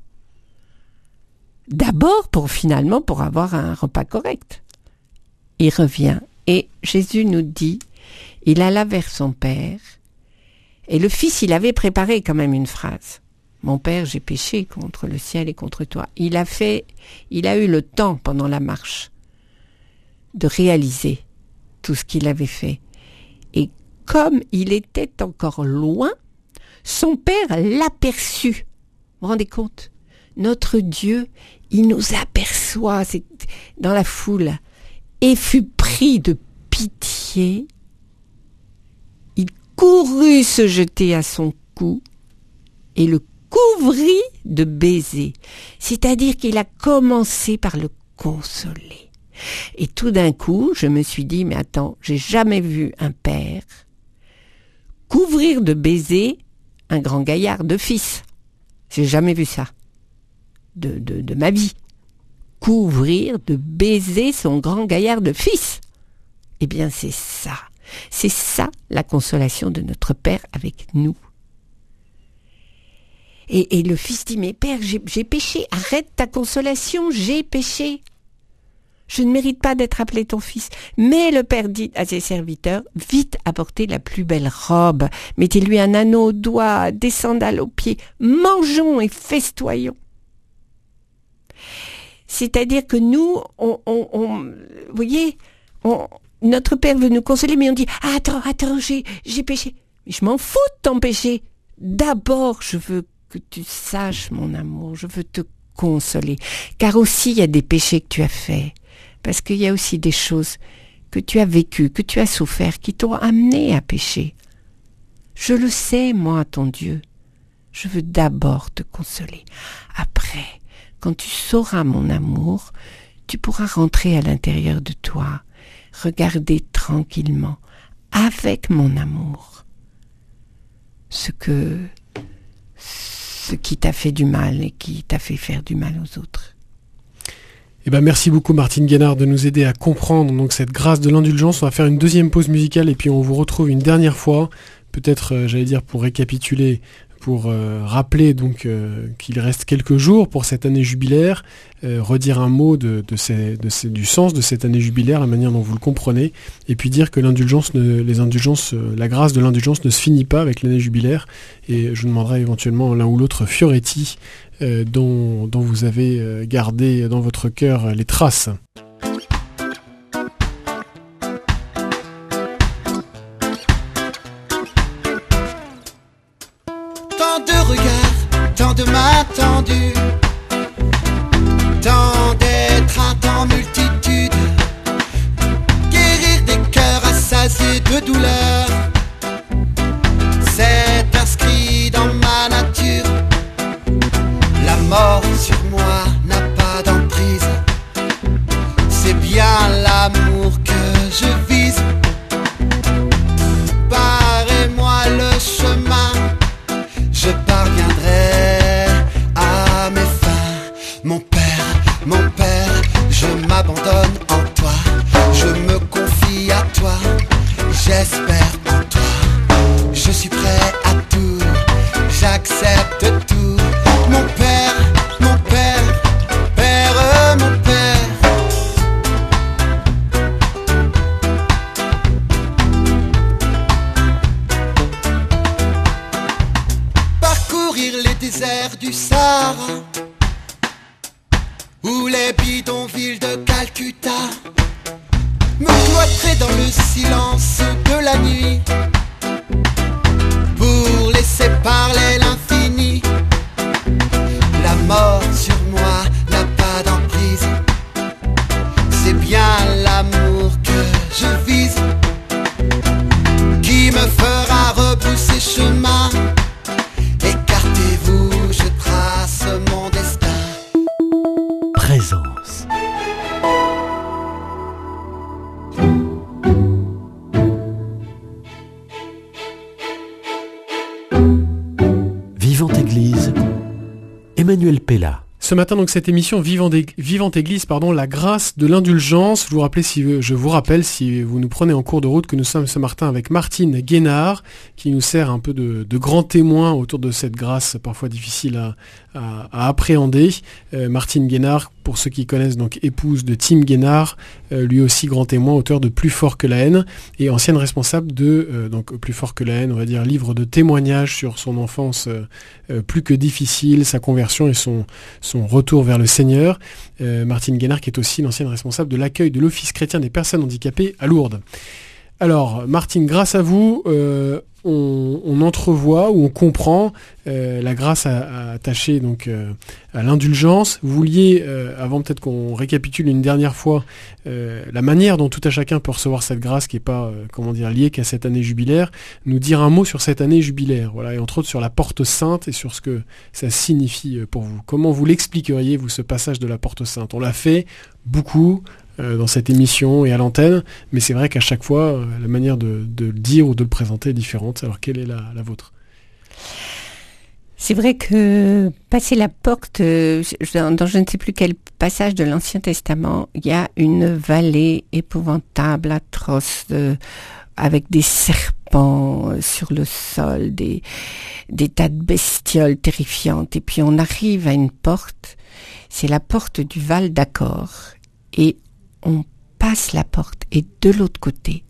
D'abord, pour avoir un repas correct. Il revient, et Jésus nous dit, il alla vers son père, et le fils, il avait préparé quand même une phrase. Mon père, j'ai péché contre le ciel et contre toi. Il a eu le temps pendant la marche de réaliser tout ce qu'il avait fait. Et comme il était encore loin, son père l'aperçut. Vous vous rendez compte? Notre Dieu, il nous aperçoit dans la foule et fut pris de pitié. Il courut se jeter à son cou et le couvrit de baisers. C'est-à-dire qu'il a commencé par le consoler. Et tout d'un coup, je me suis dit, mais attends, j'ai jamais vu un père couvrir de baisers un grand gaillard de fils. J'ai jamais vu ça de ma vie. Couvrir de baisers son grand gaillard de fils. Eh bien, c'est ça. C'est ça la consolation de notre Père avec nous. Et le fils dit, mais Père, j'ai péché, arrête ta consolation, j'ai péché. Je ne mérite pas d'être appelé ton fils. Mais le Père dit à ses serviteurs, vite apportez la plus belle robe, mettez-lui un anneau au doigt, des sandales aux pieds, mangeons et festoyons. C'est-à-dire que nous, vous voyez, notre Père veut nous consoler, mais on dit, attends, j'ai péché. Mais je m'en fous de ton péché. D'abord, je veux que tu saches mon amour, je veux te consoler. Car aussi, il y a des péchés que tu as faits. Parce qu'il y a aussi des choses que tu as vécues, que tu as souffert, qui t'ont amené à pécher. Je le sais, moi, ton Dieu. Je veux d'abord te consoler. Après, quand tu sauras mon amour, tu pourras rentrer à l'intérieur de toi, regarder tranquillement, avec mon amour, ce qui t'a fait du mal et qui t'a fait faire du mal aux autres. Eh ben, merci beaucoup Martine Guénard de nous aider à comprendre donc cette grâce de l'indulgence. On va faire une deuxième pause musicale et puis on vous retrouve une dernière fois, peut-être pour récapituler, pour rappeler donc qu'il reste quelques jours pour cette année jubilaire, redire un mot du sens de cette année jubilaire, la manière dont vous le comprenez, et puis dire que la grâce de l'indulgence ne se finit pas avec l'année jubilaire, et je demanderai éventuellement l'un ou l'autre Fioretti dont vous avez gardé dans votre cœur les traces. Tant de regards, tant de mains tendues, bien l'amour que je vise. Barrez-moi le chemin, je parviendrai à mes fins. Mon père, je m'abandonne en toi, je me confie à toi, j'espère en toi. Je suis prêt à tout, j'accepte tout. Mon père, mon père, mon père. Parcourir les déserts du Sahara ou les bidonvilles de Calcutta, me cloîtrer dans le silence de la nuit pour laisser parler l'infini. La mort sur moi n'a pas d'emprise, c'est bien l'amour que je vise, qui me fera repousser chemin. Écartez-vous, je trace mon destin. Présence. Vivante Église, Emmanuel Pella. Ce matin, donc, cette émission Vivante Église, la grâce de l'indulgence. Je vous rappelle, si vous nous prenez en cours de route, que nous sommes ce matin avec Martine Guénard, qui nous sert un peu de grand témoin autour de cette grâce parfois difficile à appréhender. Martine Guénard, pour ceux qui connaissent, donc épouse de Tim Guénard, lui aussi grand témoin, auteur de Plus fort que la haine, et ancienne responsable de donc Plus fort que la haine, on va dire livre de témoignages sur son enfance plus que difficile, sa conversion et son retour vers le Seigneur. Martine Guénard qui est aussi l'ancienne responsable de l'accueil de l'Office chrétien des personnes handicapées à Lourdes. Alors Martine, grâce à vous, on entrevoit ou on comprend la grâce attachée donc à l'indulgence. Vous vouliez, avant peut-être qu'on récapitule une dernière fois, la manière dont tout à chacun peut recevoir cette grâce qui n'est pas liée qu'à cette année jubilaire, nous dire un mot sur cette année jubilaire, voilà, et entre autres sur la porte sainte et sur ce que ça signifie pour vous. Comment vous l'expliqueriez, vous, ce passage de la porte sainte? On l'a fait beaucoup dans cette émission et à l'antenne, mais c'est vrai qu'à chaque fois, la manière de le dire ou de le présenter est différente. Alors, quelle est la vôtre? C'est vrai que passer la porte, dans je ne sais plus quel passage de l'Ancien Testament, il y a une vallée épouvantable, atroce, avec des serpents sur le sol, des tas de bestioles terrifiantes. Et puis on arrive à une porte, c'est la porte du Val d'Achor. Et on passe la porte et de l'autre côté,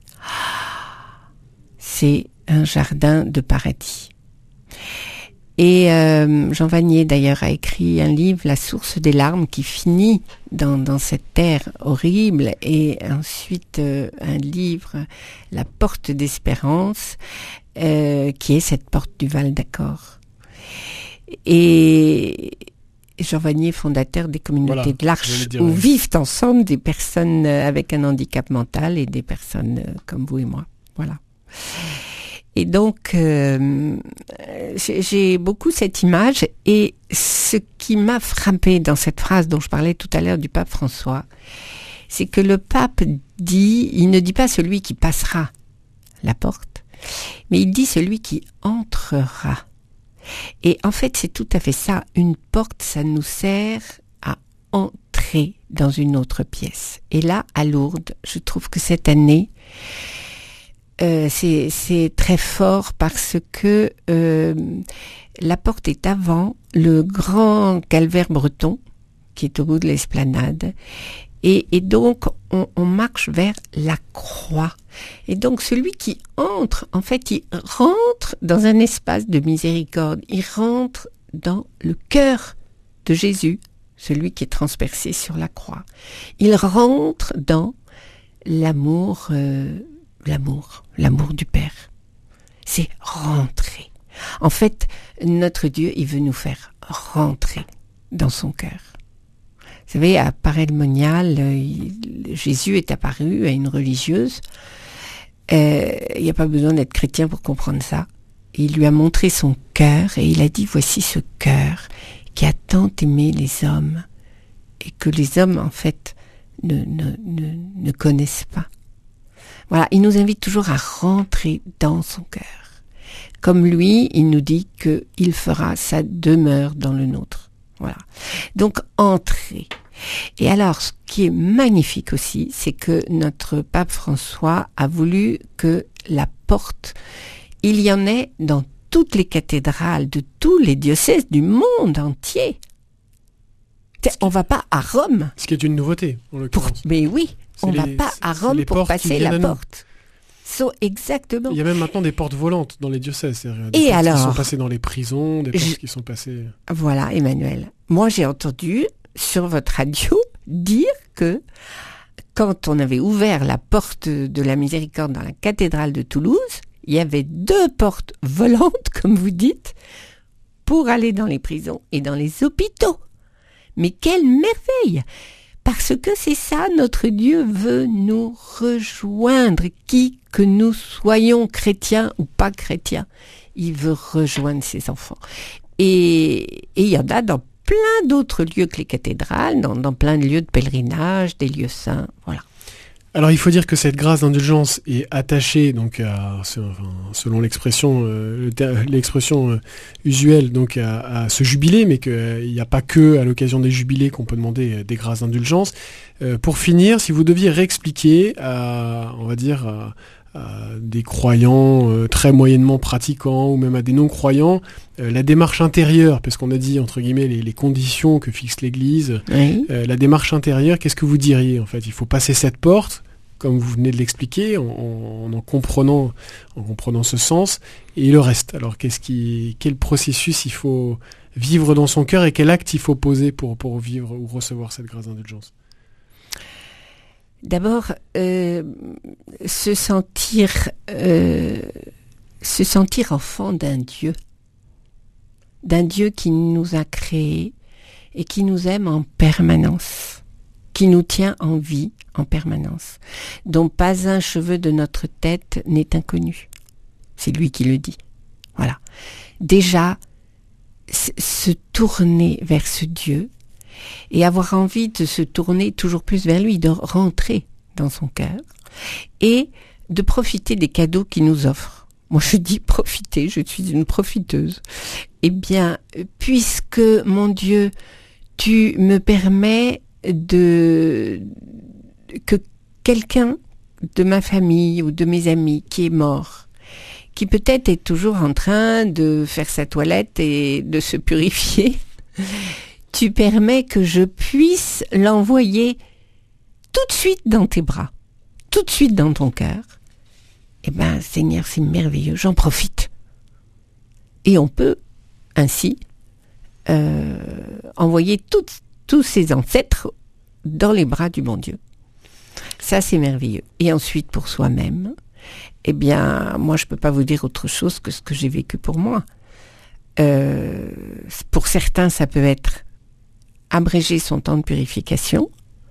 c'est un jardin de paradis. Et Jean Vanier d'ailleurs a écrit un livre, La source des larmes, qui finit dans cette terre horrible, et ensuite un livre, La porte d'espérance, qui est cette porte du Val d'Achor. Et Jean Vanier, fondateur des communautés de l'Arche, où vivent ensemble des personnes avec un handicap mental et des personnes comme vous et moi. Voilà. Et donc, j'ai beaucoup cette image, et ce qui m'a frappé dans cette phrase dont je parlais tout à l'heure du pape François, c'est que le pape il ne dit pas celui qui passera la porte, mais il dit celui qui entrera. Et en fait, c'est tout à fait ça. Une porte, ça nous sert à entrer dans une autre pièce. Et là, à Lourdes, je trouve que cette année, c'est très fort parce que la porte est avant le grand calvaire breton qui est au bout de l'esplanade. Et donc, on marche vers la croix. Et donc, celui qui entre, en fait, il rentre dans un espace de miséricorde. Il rentre dans le cœur de Jésus, celui qui est transpercé sur la croix. Il rentre dans l'amour du Père. C'est rentrer. En fait, notre Dieu, il veut nous faire rentrer dans son cœur. Vous savez, à Paray-le-Monial, Jésus est apparu à une religieuse. Il n'y a pas besoin d'être chrétien pour comprendre ça. Il lui a montré son cœur et il a dit, voici ce cœur qui a tant aimé les hommes, et que les hommes, en fait, ne connaissent pas. Voilà, il nous invite toujours à rentrer dans son cœur. Comme lui, il nous dit qu'il fera sa demeure dans le nôtre. Voilà. Donc, entrer. Et alors, ce qui est magnifique aussi, c'est que notre pape François a voulu que la porte, il y en ait dans toutes les cathédrales de tous les diocèses du monde entier. On va pas à Rome. Ce qui est une nouveauté, en l'occurrence. Mais oui, on va pas à Rome pour passer la porte. Exactement. Il y a même maintenant des portes volantes dans les diocèses. C'est-à-dire des portes qui sont passées dans les prisons, des portes qui sont passées... Voilà, Emmanuel. Moi, j'ai entendu sur votre radio dire que quand on avait ouvert la porte de la Miséricorde dans la cathédrale de Toulouse, il y avait 2 portes volantes, comme vous dites, pour aller dans les prisons et dans les hôpitaux. Mais quelle merveille! Parce que c'est ça, notre Dieu veut nous rejoindre, qui que nous soyons chrétiens ou pas chrétiens. Il veut rejoindre ses enfants. Et il y en a dans plein d'autres lieux que les cathédrales, dans plein de lieux de pèlerinage, des lieux saints, voilà. Alors il faut dire que cette grâce d'indulgence est attachée donc à, selon l'expression usuelle donc à ce jubilé, mais qu'il n'y a pas que à l'occasion des jubilés qu'on peut demander des grâces d'indulgence. Pour finir, si vous deviez réexpliquer à des croyants très moyennement pratiquants ou même à des non-croyants la démarche intérieure, parce qu'on a dit entre guillemets les conditions que fixe l'Église, oui. La démarche intérieure, qu'est-ce que vous diriez en fait? Il faut passer cette porte, comme vous venez de l'expliquer, en comprenant ce sens, et le reste. Alors quel processus il faut vivre dans son cœur et quel acte il faut poser pour vivre ou recevoir cette grâce d'indulgence? D'abord, se sentir enfant d'un Dieu qui nous a créés et qui nous aime en permanence, qui nous tient en vie en permanence, dont pas un cheveu de notre tête n'est inconnu. C'est lui qui le dit. Voilà. Déjà, se tourner vers ce Dieu, et avoir envie de se tourner toujours plus vers lui, de rentrer dans son cœur et de profiter des cadeaux qu'il nous offre. Moi je dis profiter, je suis une profiteuse. Eh bien, puisque mon Dieu, tu me permets que quelqu'un de ma famille ou de mes amis qui est mort, qui peut-être est toujours en train de faire sa toilette et de se purifier, tu permets que je puisse l'envoyer tout de suite dans tes bras, tout de suite dans ton cœur. Eh bien, Seigneur, c'est merveilleux, j'en profite. Et on peut ainsi envoyer tous ses ancêtres dans les bras du bon Dieu. Ça, c'est merveilleux. Et ensuite, pour soi-même, eh bien, moi, je peux pas vous dire autre chose que ce que j'ai vécu pour moi. Pour certains, ça peut être abréger son temps de purification.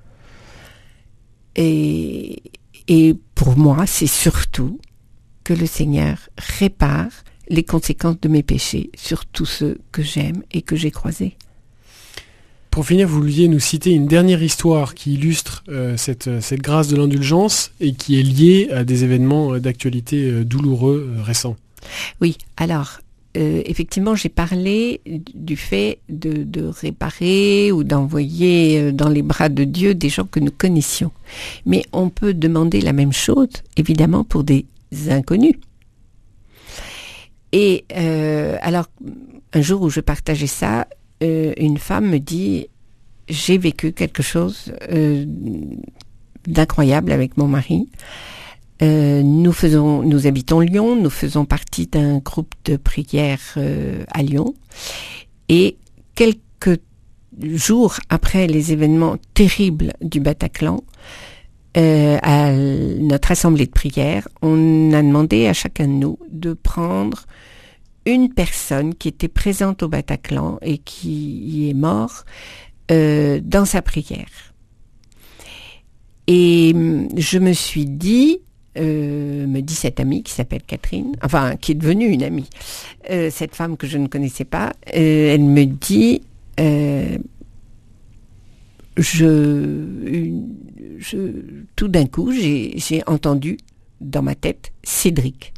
Et pour moi, c'est surtout que le Seigneur répare les conséquences de mes péchés sur tous ceux que j'aime et que j'ai croisés. Pour finir, vous vouliez nous citer une dernière histoire qui illustre cette grâce de l'indulgence et qui est liée à des événements d'actualité douloureux récents. Oui, alors... effectivement, j'ai parlé du fait de réparer ou d'envoyer dans les bras de Dieu des gens que nous connaissions. Mais on peut demander la même chose, évidemment, pour des inconnus. Et alors, un jour où je partageais ça, une femme me dit « J'ai vécu quelque chose d'incroyable avec mon mari ». Nous habitons Lyon, nous faisons partie d'un groupe de prière à Lyon. Et quelques jours après les événements terribles du Bataclan, à notre assemblée de prière, on a demandé à chacun de nous de prendre une personne qui était présente au Bataclan et qui y est mort dans sa prière. Et je me suis dit... me dit cette amie qui s'appelle Catherine, enfin qui est devenue une amie, cette femme que je ne connaissais pas, elle me dit tout d'un coup, j'ai entendu dans ma tête Cédric.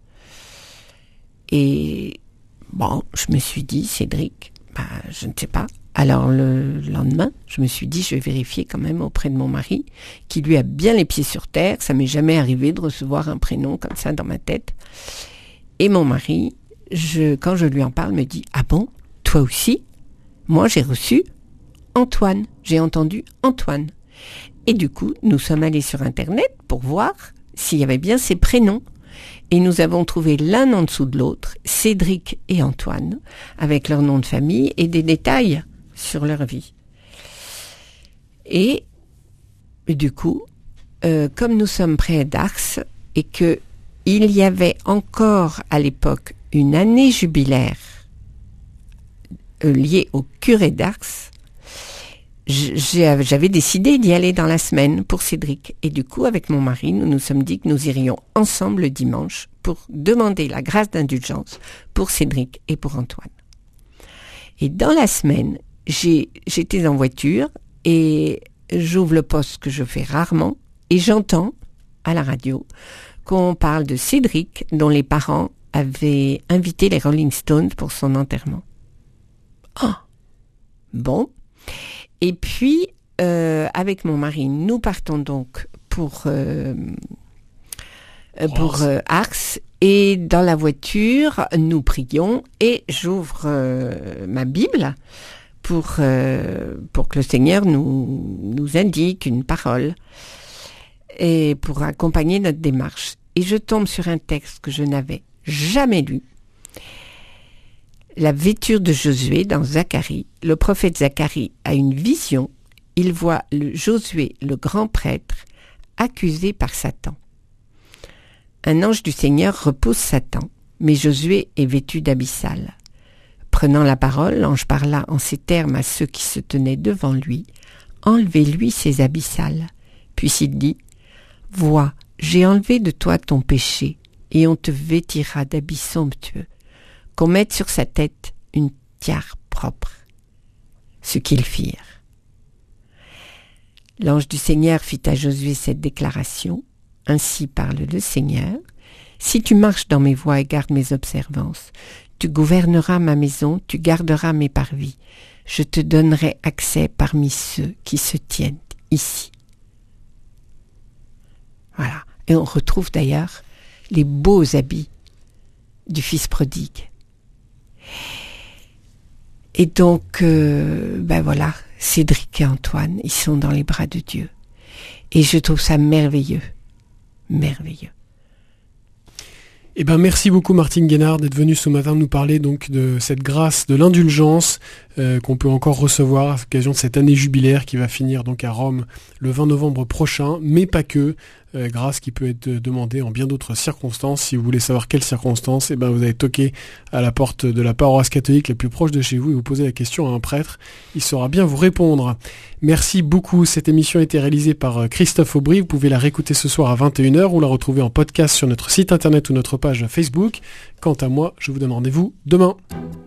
Et bon, je me suis dit, Cédric, je ne sais pas. Alors le lendemain, je me suis dit, je vais vérifier quand même auprès de mon mari, qui lui a bien les pieds sur terre. Ça m'est jamais arrivé de recevoir un prénom comme ça dans ma tête. Et mon mari, quand je lui en parle, me dit, ah bon, toi aussi? Moi, j'ai reçu Antoine. J'ai entendu Antoine. Et du coup, nous sommes allés sur Internet pour voir s'il y avait bien ces prénoms. Et nous avons trouvé l'un en dessous de l'autre, Cédric et Antoine, avec leur nom de famille et des détails sur leur vie. Et du coup, comme nous sommes près d'Ars et que il y avait encore à l'époque une année jubilaire liée au curé d'Ars, j'avais décidé d'y aller dans la semaine pour Cédric. Et du coup, avec mon mari, nous nous sommes dit que nous irions ensemble le dimanche pour demander la grâce d'indulgence pour Cédric et pour Antoine. Et dans la semaine, j'étais en voiture et j'ouvre le poste que je fais rarement et j'entends à la radio qu'on parle de Cédric dont les parents avaient invité les Rolling Stones pour son enterrement. Oh, bon. Et puis, avec mon mari, nous partons donc pour Ars. Et dans la voiture, nous prions et j'ouvre ma Bible pour que le Seigneur nous indique une parole et pour accompagner notre démarche. Et je tombe sur un texte que je n'avais jamais lu. La vêture de Josué dans Zacharie. Le prophète Zacharie a une vision. Il voit Josué, le grand prêtre, accusé par Satan. Un ange du Seigneur repousse Satan, mais Josué est vêtu d'abyssal. Prenant la parole, l'ange parla en ces termes à ceux qui se tenaient devant lui. « Enlevez-lui ses abyssales. » Puis il dit, « Vois, j'ai enlevé de toi ton péché, et on te vêtira d'habits somptueux. Qu'on mette sur sa tête une tiare propre. » Ce qu'ils firent. L'ange du Seigneur fit à Josué cette déclaration. « Ainsi parle le Seigneur. Si tu marches dans mes voies et gardes mes observances, tu gouverneras ma maison, tu garderas mes parvis. Je te donnerai accès parmi ceux qui se tiennent ici. » Voilà. Et on retrouve d'ailleurs les beaux habits du fils prodigue. Et donc, voilà, Cédric et Antoine, ils sont dans les bras de Dieu. Et je trouve ça merveilleux. Merveilleux. Eh ben, merci beaucoup Martine Guénard d'être venue ce matin nous parler donc de cette grâce, de l'indulgence qu'on peut encore recevoir à l'occasion de cette année jubilaire qui va finir donc à Rome le 20 novembre prochain, mais pas que. Grâce qui peut être demandée en bien d'autres circonstances. Si vous voulez savoir quelles circonstances, vous allez toquer à la porte de la paroisse catholique la plus proche de chez vous et vous poser la question à un prêtre. Il saura bien vous répondre. Merci beaucoup. Cette émission a été réalisée par Christophe Aubry. Vous pouvez la réécouter ce soir à 21h ou la retrouver en podcast sur notre site internet ou notre page Facebook. Quant à moi, je vous donne rendez-vous demain.